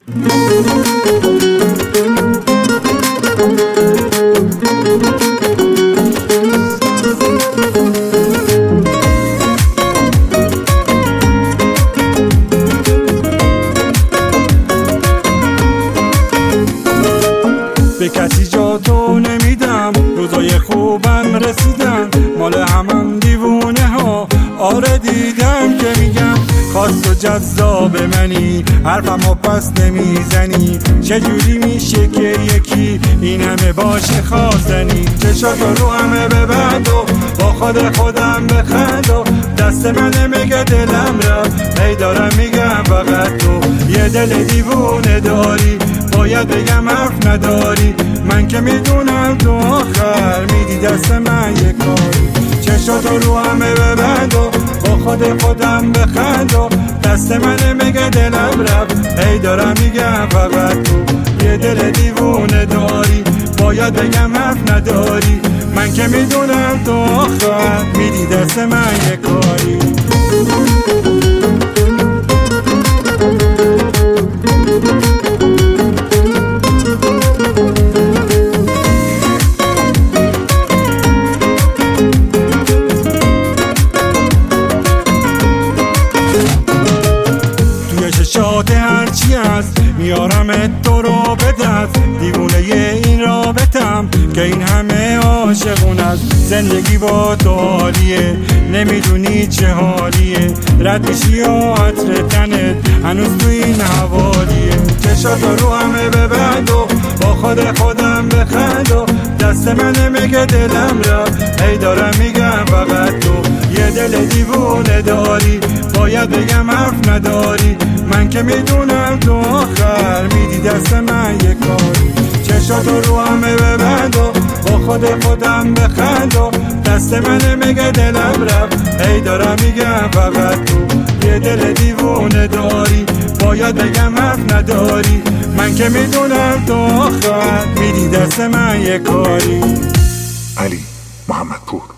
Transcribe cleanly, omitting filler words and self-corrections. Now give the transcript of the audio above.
به کسی جا تو نمیدم، روزای خوبم رسیدن، مال همم دیوونه ها. آره دیدم که میگم خاص و جذاب منی، حرفمو پس نمیزنی. چجوری میشه که یکی این همه باشه خواستنی؟ چشاتو رو همه ببند و با خودم بخند و دست من میگه دلم را هی دارم میگم فقط تو یه دل دیوونه داری. باید بگم حرف نداری، من که میدونم تو آخر میدی دست من یه کاری. چشاتو رو همه ببند و با خودم بخند و دست من میگه دلم رفت هی دارم میگم فقط تو یه دل دیوونه داری. باید بگم حرف نداری، من که میدونم تو آخر میدی دست من یه کاری. شاد هرچی هست میارم تو رو به دست، دیوونه این رابطم که این همه عاشقون است. زندگی با تو حالیه، نمیدونی چه حالیه، رد میشی و عطر تنت هنوز تو این حوالیه. چشاتو رو همه ببند و با خودم بخند و دست من میگه دلم را هی دارم میگم فقط تو یه دل دیوونه داری. باید بگم حرف نداری، من که میدونم تو آخر میدی دست من یه کاری. چشاتو رو همه ببند و با خودم بخند و دست من میگه دلم رفت هی دارم میگم فقط تو یه دل دیوونه داری. باید بگم حرف نداری، من که میدونم تو آخر میدی دست من یه کاری. علی محمدپور.